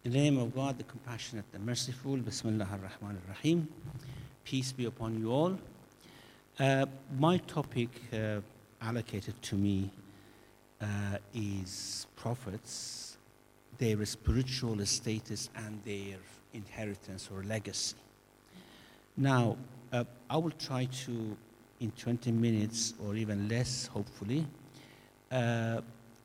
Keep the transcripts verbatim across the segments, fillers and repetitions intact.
In the name of God, the compassionate, the merciful, Bismillah ar-Rahman ar-Rahim. Peace be upon you all. Uh, my topic uh, allocated to me uh, is prophets, their spiritual status and their inheritance or legacy. Now, uh, I will try to, in twenty minutes or even less, hopefully, uh,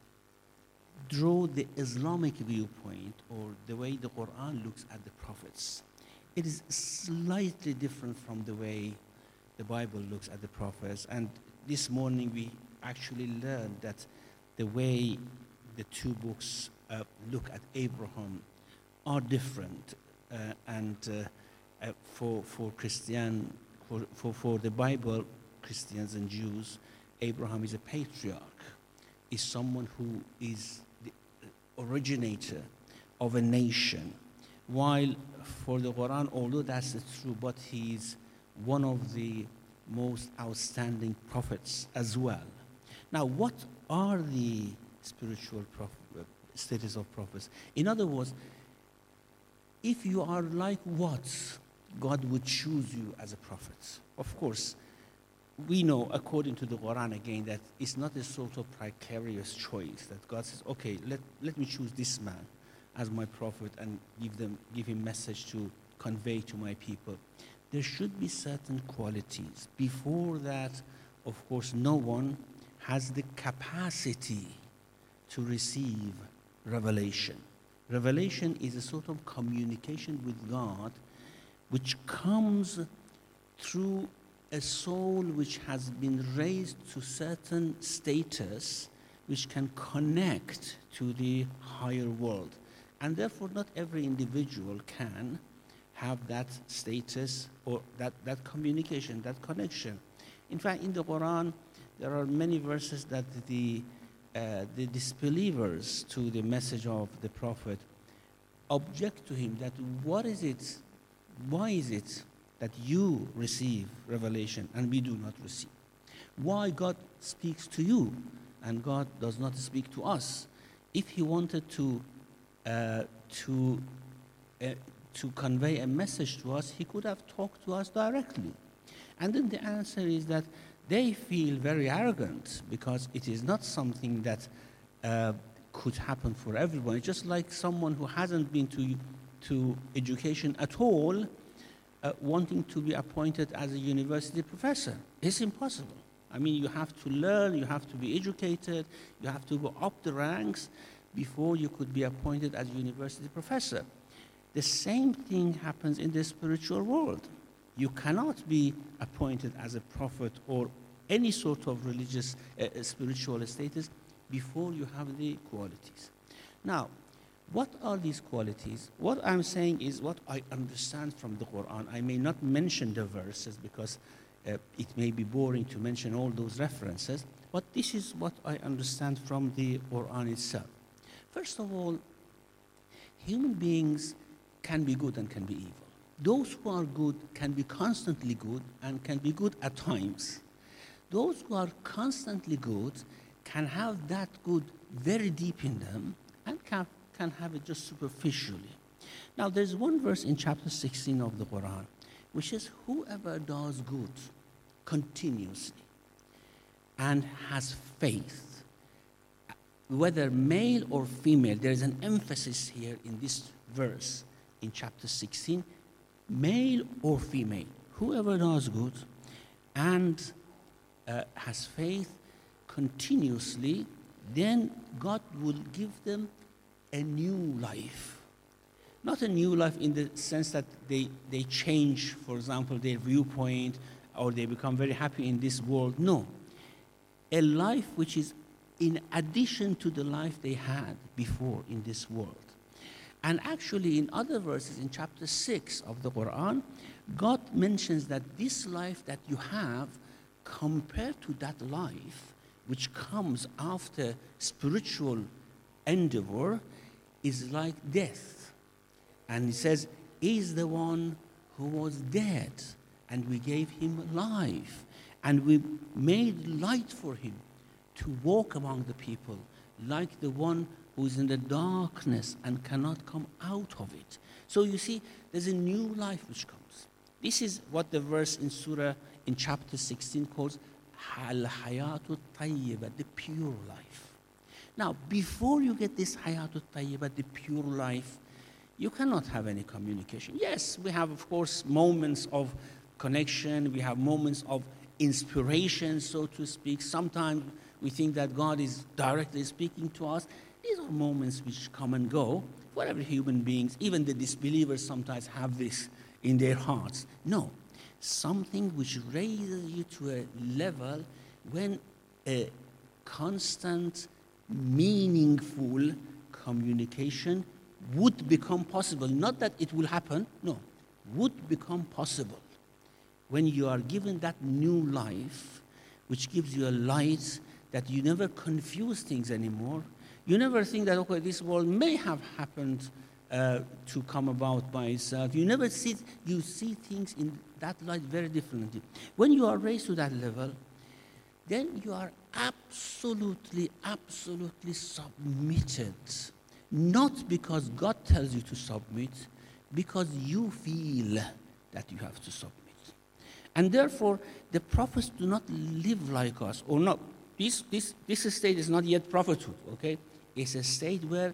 draw the Islamic viewpoint or the way the Quran looks at the prophets. It is slightly different from the way the Bible looks at the prophets. And this morning we actually learned that the way the two books uh, look at Abraham are different. Uh, and uh, uh, for, for Christian, for, for, for the Bible, Christians and Jews, Abraham is a patriarch, is someone who is the originator of a nation. While for the Quran, although that's true, but he is one of the most outstanding prophets as well. Now, what are the spiritual prophet, status of prophets? In other words, if you are like what, God would choose you as a prophet. Of course, we know, according to the Quran again, that it's not a sort of precarious choice, that God says, okay, let, let me choose this man as my prophet and give them give him message to convey to my people. There should be certain qualities. Before that, of course, no one has the capacity to receive revelation. Revelation is a sort of communication with God which comes through a soul which has been raised to certain status which can connect to the higher world. And therefore, not every individual can have that status or that, that communication, that connection. In fact, in the Quran, there are many verses that the, uh, the disbelievers to the message of the Prophet object to him that what is it, why is it that you receive revelation and we do not receive? Why God speaks to you and God does not speak to us? If he wanted to uh, to uh, to convey a message to us, he could have talked to us directly. And then the answer is that they feel very arrogant because it is not something that uh, could happen for everyone. It's just like someone who hasn't been to to education at all Uh, wanting to be appointed as a university professor. It's impossible. I mean, you have to learn, you have to be educated, you have to go up the ranks before you could be appointed as a university professor. The same thing happens in the spiritual world. You cannot be appointed as a prophet or any sort of religious, uh, spiritual status before you have the qualities. Now, what are these qualities? What I'm saying is what I understand from the Quran. I may not mention the verses because uh, it may be boring to mention all those references, but this is what I understand from the Quran itself. First of all, human beings can be good and can be evil. Those who are good can be constantly good and can be good at times. Those who are constantly good can have that good very deep in them and can can have it just superficially. Now, there's one verse in chapter sixteen of the Quran, which says, whoever does good continuously and has faith, whether male or female, there's an emphasis here in this verse in chapter sixteen, male or female, whoever does good and uh, has faith continuously, then God will give them a new life. Not a new life in the sense that they, they change, for example, their viewpoint or they become very happy in this world. No. A life which is in addition to the life they had before in this world. And actually in other verses in chapter six of the Quran, God mentions that this life that you have compared to that life which comes after spiritual endeavor is like death. And he says, is the one who was dead, and we gave him life, and we made light for him to walk among the people, like the one who who is in the darkness and cannot come out of it. So you see, there's a new life which comes. This is what the verse in Surah, in chapter sixteen, calls al-hayatu tayyibah, the pure life. Now, before you get this hayatu tayyibah, the pure life, you cannot have any communication. Yes, we have, of course, moments of connection. We have moments of inspiration, so to speak. Sometimes we think that God is directly speaking to us. These are moments which come and go. Whatever human beings, even the disbelievers sometimes have this in their hearts. No, something which raises you to a level when a constant, meaningful communication would become possible. Not that it will happen, no, would become possible. When you are given that new life, which gives you a light that you never confuse things anymore. You never think that, okay, this world may have happened uh, to come about by itself. You never see, you see things in that light very differently. When you are raised to that level, then you are absolutely, absolutely submitted. Not because God tells you to submit, because you feel that you have to submit. And therefore, the prophets do not live like us, or not. This, this, this state is not yet prophethood, okay? It's a state where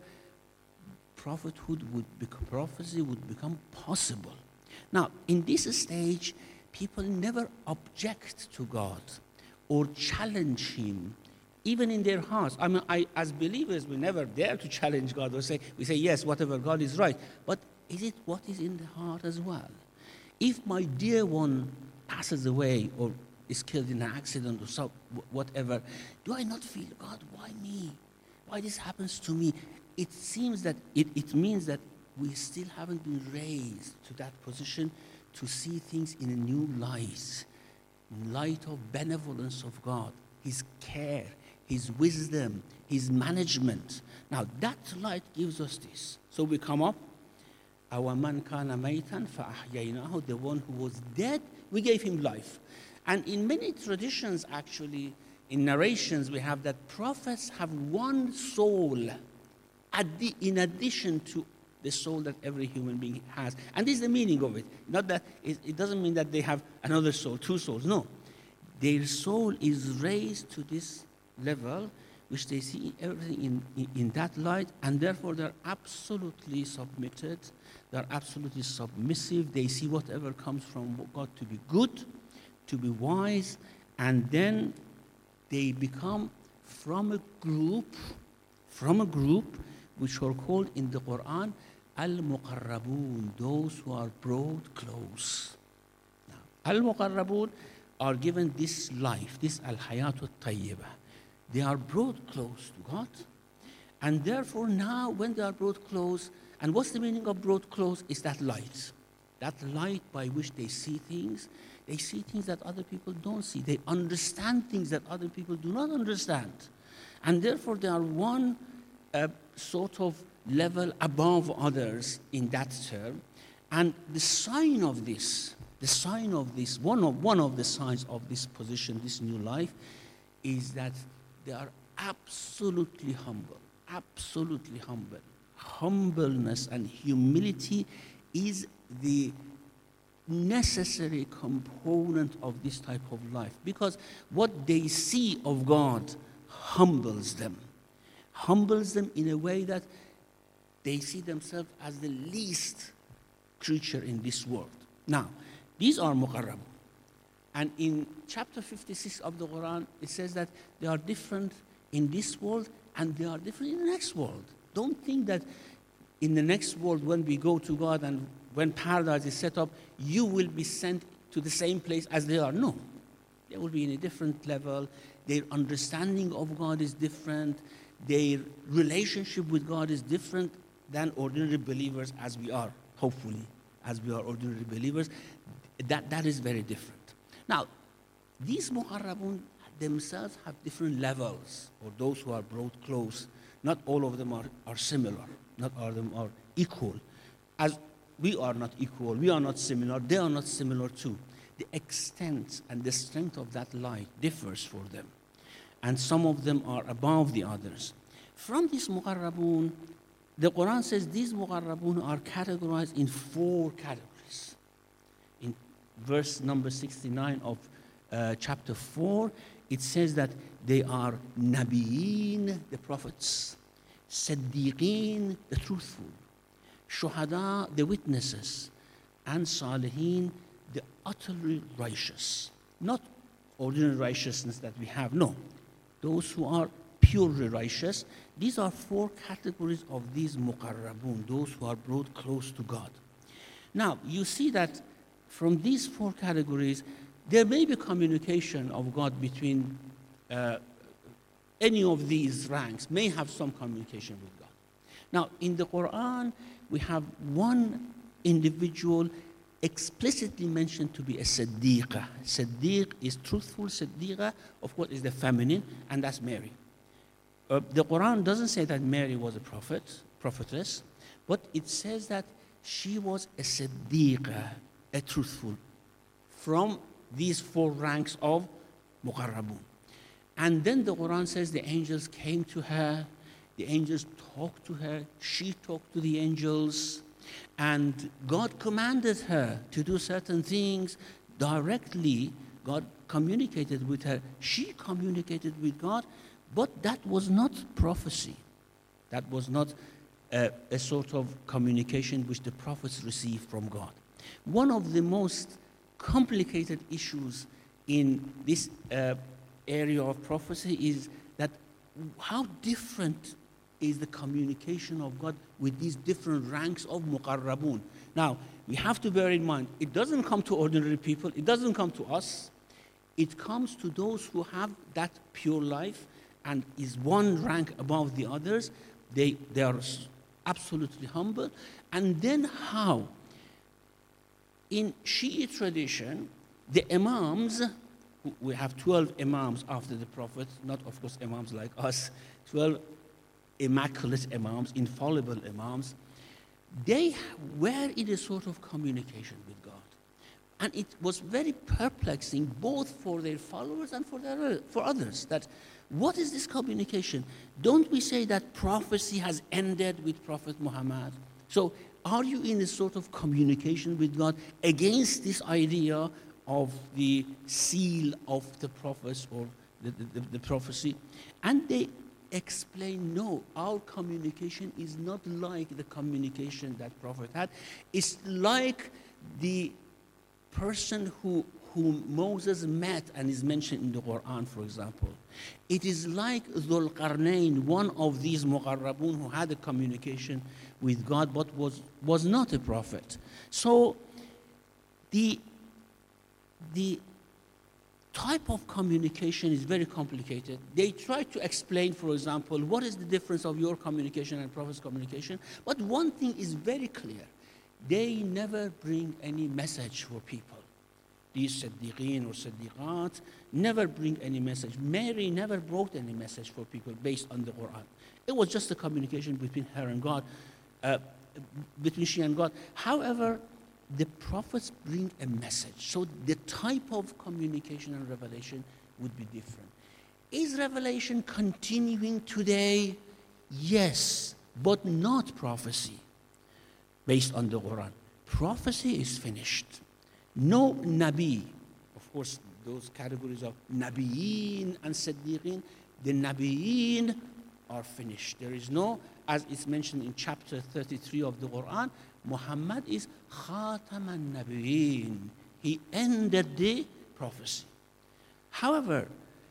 prophethood would become, prophecy would become possible. Now, in this stage, people never object to God or challenge Him, even in their hearts. I mean, I, as believers, we never dare to challenge God or say, we say, yes, whatever God is right. But is it what is in the heart as well? If my dear one passes away or is killed in an accident or so, whatever, do I not feel, God, why me? Why this happens to me? It seems that it, it means that we still haven't been raised to that position to see things in a new light, light of benevolence of God, His care, His wisdom, His management. Now that light gives us this. So we come up, أَوَمَنْ كَانَ مَيْتًا فَأَحْيَيْنَاهُ, the one who was dead, we gave him life. And in many traditions, actually, in narrations, we have that prophets have one soul addi- in addition to the soul that every human being has. And this is the meaning of it. Not that it, it doesn't mean that they have another soul, two souls. No. Their soul is raised to this level, which they see everything in, in, in that light, and therefore they're absolutely submitted. They're absolutely submissive. They see whatever comes from God to be good, to be wise, and then they become from a group, from a group which are called in the Quran al-muqarrabun, those who are brought close. Now, al-muqarrabun are given this life, this al-hayatu tayyibah. They are brought close to God, and therefore now when they are brought close, and what's the meaning of brought close? Is that light. That light by which they see things. They see things that other people don't see. They understand things that other people do not understand. And therefore they are one uh, sort of level above others in that term. And the sign of this, the sign of this, one of, one of the signs of this position, this new life, is that they are absolutely humble, absolutely humble. Humbleness and humility is the necessary component of this type of life, because what they see of God humbles them, humbles them in a way that they see themselves as the least creature in this world. Now, these are muqarrabun. And in chapter fifty-six of the Quran, it says that they are different in this world and they are different in the next world. Don't think that in the next world, when we go to God and when paradise is set up, you will be sent to the same place as they are. No. They will be in a different level. Their understanding of God is different. Their relationship with God is different than ordinary believers as we are, hopefully, as we are ordinary believers. That, that is very different. Now, these muqarrabun themselves have different levels, or those who are brought close. Not all of them are, are similar. Not all of them are equal. As we are not equal, we are not similar, they are not similar too. The extent and the strength of that light differs for them. And some of them are above the others. From these muqarrabun, the Quran says these muqarrabun are categorized in four categories. In verse number sixty-nine of uh, chapter four, it says that they are Nabiyeen, the prophets, Siddiqeen, the truthful, Shuhada, the witnesses, and Salihin, the utterly righteous. Not ordinary righteousness that we have, no. Those who are purely righteous. These are four categories of these muqarrabun, those who are brought close to God. Now, you see that from these four categories, there may be communication of God between uh, any of these ranks, may have some communication with God. Now, in the Quran, we have one individual explicitly mentioned to be a Siddiqa. Siddiq is truthful. Siddiqa, of course, is the feminine, and that's Mary. Uh, the Quran doesn't say that Mary was a prophet, prophetess, but it says that she was a Siddiqa, a truthful, from these four ranks of Muqarrabun. And then the Quran says the angels came to her, the angels talked to her, she talked to the angels, and God commanded her to do certain things directly. God communicated with her, she communicated with God, but that was not prophecy. That was not a, a sort of communication which the prophets received from God. One of the most complicated issues in this uh, area of prophecy is that how different is the communication of God with these different ranks of muqarrabun. Now, we have to bear in mind, it doesn't come to ordinary people, it doesn't come to us, it comes to those who have that pure life and is one rank above the others. They, they are absolutely humble. And then how? In Shi'i tradition, the imams, we have twelve imams after the Prophet, not of course imams like us, twelve immaculate imams, infallible imams, they were in a sort of communication with God. And it was very perplexing both for their followers and for, their, for others, that what is this communication? Don't we say that prophecy has ended with Prophet Muhammad? So are you in a sort of communication with God against this idea of the seal of the prophets or the, the, the, the prophecy? And they explain, no, our communication is not like the communication that Prophet had. It's like the person who whom Moses met and is mentioned in the Quran, for example. It is like Dhul Qarnayn, one of these muqarrabun who had a communication with God but was, was not a prophet. So the, the type of communication is very complicated. They try to explain, for example, what is the difference of your communication and prophet's communication. But one thing is very clear. They never bring any message for people. These Siddiqeen or Siddiqat never bring any message. Mary never brought any message for people based on the Quran. It was just a communication between her and God, uh, between she and God. However, the prophets bring a message. So the type of communication and revelation would be different. Is revelation continuing today? Yes, but not prophecy based on the Quran. Prophecy is finished. No Nabi, of course, those categories of Nabiyeen and Siddiqeen, the Nabiyeen are finished. There is no, as it's mentioned in chapter thirty-three of the Quran, Muhammad is Khatam al-Nabiyeen. He ended the prophecy. However,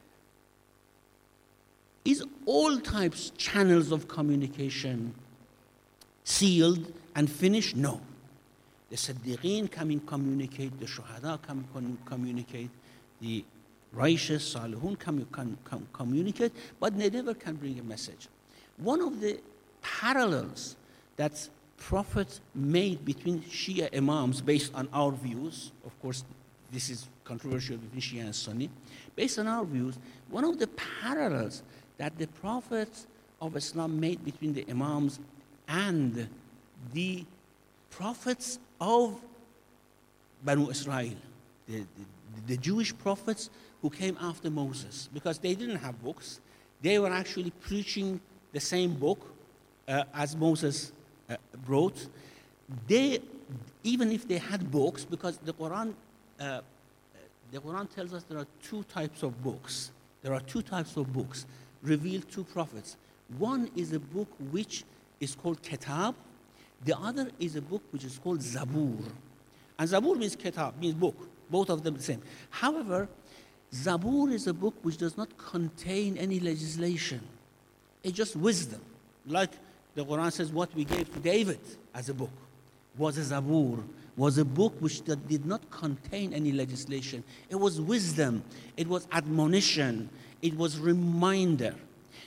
is all types, channels of communication sealed and finished? No. The Siddiqeen come and communicate, the Shuhada come and communicate, the righteous Salihun come and communicate, but they never can bring a message. One of the parallels that Prophet made between Shia Imams based on our views, of course this is controversial between Shia and Sunni, based on our views, one of the parallels that the Prophet of Islam made between the Imams and the prophets of Banu Israel, the, the, the Jewish prophets who came after Moses, because they didn't have books. They were actually preaching the same book uh, as Moses uh, wrote. They, even if they had books, because the Quran, uh, the Quran tells us there are two types of books. There are two types of books revealed to prophets. One is a book which is called Kitab. The other is a book which is called Zabur. And Zabur means Kitab, means book. Both of them the same. However, Zabur is a book which does not contain any legislation. It's just wisdom. Like the Quran says, what we gave to David as a book was a Zabur, was a book which did not contain any legislation. It was wisdom. It was admonition. It was reminder.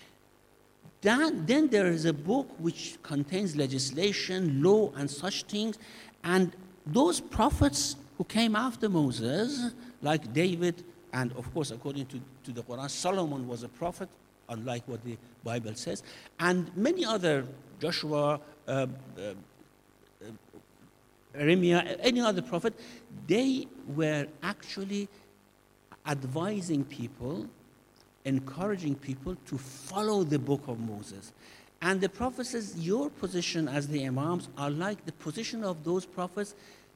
Then, then there is a book which contains legislation, law, and such things. And those prophets who came after Moses, like David, and of course, according to, to the Quran, Solomon was a prophet, unlike what the Bible says, and many other, Joshua, uh, uh, uh, Jeremiah, any other prophet, they were actually advising people, encouraging people to follow the book of Moses. And the prophet says, your position as the imams are like the position of those prophets,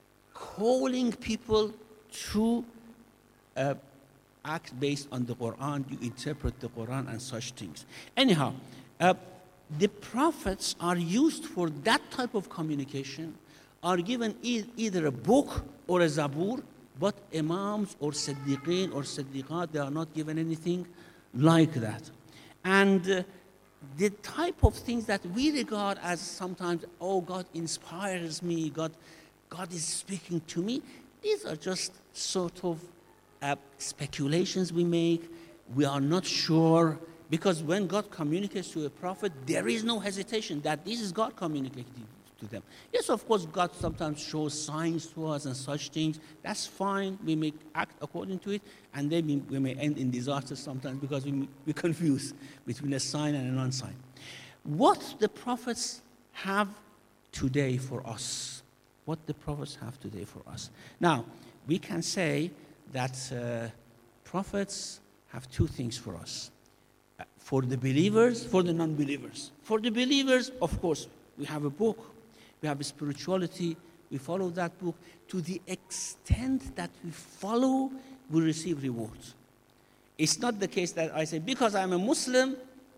calling people to uh, act based on the Quran, you interpret the Quran and such things. Anyhow, uh, the prophets are used for that type of communication, are given e- either a book or a Zabur, but imams or Siddiqeen or Siddiqat, they are not given anything like that. And uh, the type of things that we regard as sometimes, oh, God inspires me, God, God is speaking to me, these are just sort of uh, speculations we make. We are not sure, because when God communicates to a prophet, there is no hesitation that this is God communicating to them. Yes, of course, God sometimes shows signs to us and such things. That's fine. We may act according to it, and then we, we may end in disaster sometimes because we, we confuse between a sign and a non-sign. What the prophets have today for us, what the prophets have today for us. Now, we can say that uh, prophets have two things for us. Uh, for the believers, for the non-believers. For the believers, of course, we have a book. We have a spirituality. We follow that book. To the extent that we follow, we receive rewards. It's not the case that I say, because I'm a Muslim,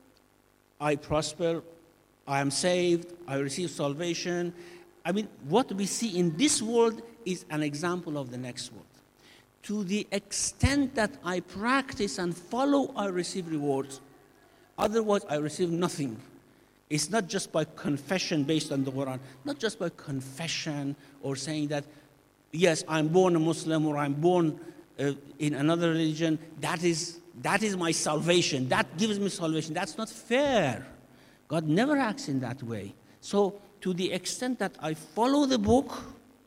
I prosper, I am saved, I receive salvation. I mean, what we see in this world is an example of the next world. To the extent that I practice and follow, I receive rewards. Otherwise, I receive nothing. It's not just by confession based on the Quran, not just by confession or saying that, yes, I'm born a Muslim or I'm born uh, in another religion, that is, that is my salvation, that gives me salvation. That's not fair. God never acts in that way. So to the extent that I follow the book,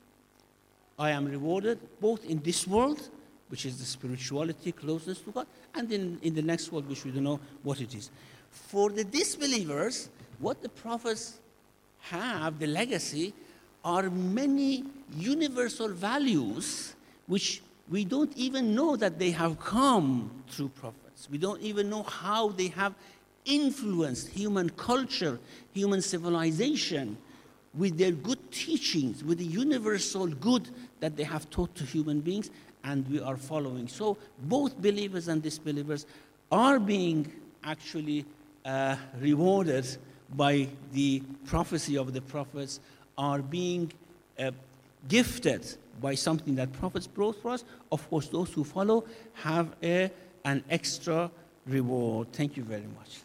I am rewarded both in this world, which is the spirituality, closeness to God, and in, in the next world, which we don't know what it is. For the disbelievers, what the prophets have, the legacy, are many universal values which we don't even know that they have come through prophets. We don't even know how they have influenced human culture, human civilization, with their good teachings, with the universal good that they have taught to human beings, and we are following. So both believers and disbelievers are being actually uh, rewarded by the prophecy of the prophets, are being uh, gifted by something that prophets brought for us. Of course, those who follow have a, an extra reward. Thank you very much.